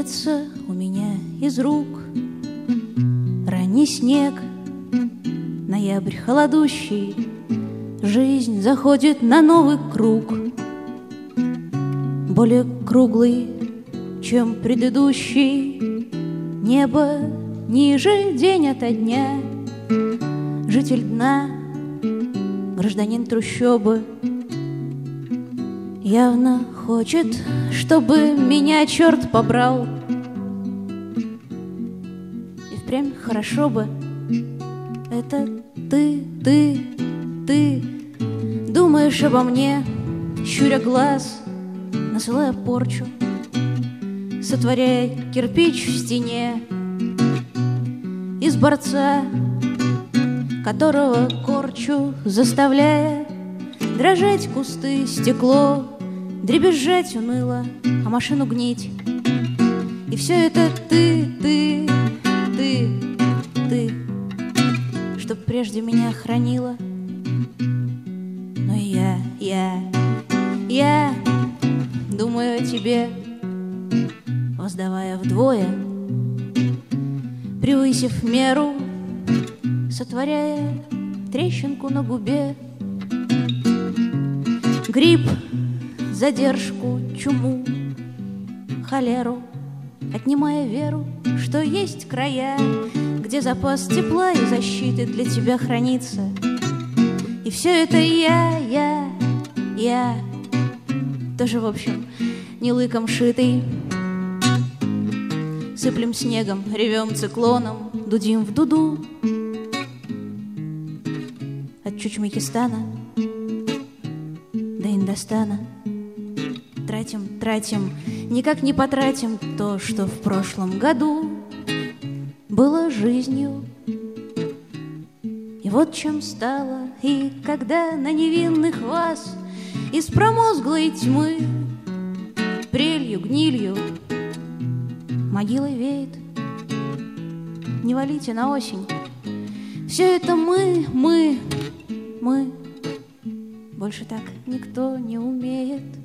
сыплется у меня из рук. Ранний снег, ноябрь холодущий, жизнь заходит на новый круг, более круглый, чем предыдущий. Небо ниже день ото дня. Житель дна, гражданин трущобы, явно хочет, чтобы меня черт побрал. И впрямь хорошо бы. Это ты думаешь обо мне, щуря глаз, насылая порчу, сотворяя кирпич в стене из борца, которого корчу, заставляя дрожать кусты, стекло, дребезжать уныло, а машину гнить. И все это ты, чтоб прежде меня хранила. Но я думаю о тебе, воздавая вдвое, превысив меру, сотворяя трещинку на губе, грипп, задержку, чуму, холеру, отнимая веру, что есть края, где запас тепла и защиты для тебя хранится. И все это я, тоже, в общем, не лыком шитый. Сыплем снегом, ревем циклоном, дудим в дуду. От Чучмекистана до Индостана тратим, никак не потратим то, что в прошлом году было жизнью. И вот чем стало, и когда на невинных вас из промозглой тьмы прелью, гнилью, могилой веет. Не валите на осень. Все это мы. Больше так никто не умеет.